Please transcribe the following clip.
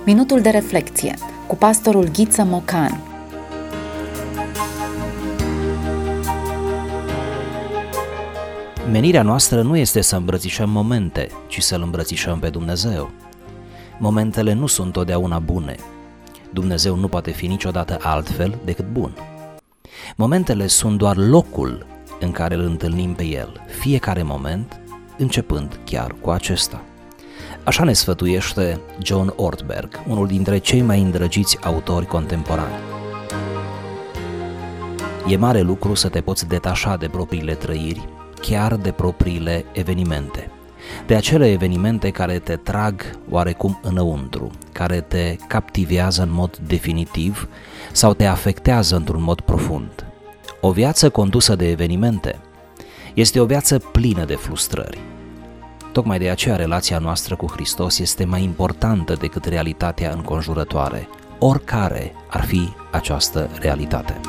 Minutul de reflecție cu pastorul Ghiță Mocan. Menirea noastră nu este să îmbrățișăm momente, ci să-L îmbrățișăm pe Dumnezeu. Momentele nu sunt totdeauna bune. Dumnezeu nu poate fi niciodată altfel decât bun. Momentele sunt doar locul în care îl întâlnim pe El, fiecare moment, începând chiar cu acesta. Așa ne sfătuiește John Ortberg, unul dintre cei mai îndrăgiți autori contemporani. E mare lucru să te poți detașa de propriile trăiri, chiar de propriile evenimente, de acele evenimente care te trag oarecum înăuntru, care te captivează în mod definitiv sau te afectează într-un mod profund. O viață condusă de evenimente este o viață plină de frustrări. Tocmai de aceea relația noastră cu Hristos este mai importantă decât realitatea înconjurătoare, oricare ar fi această realitate.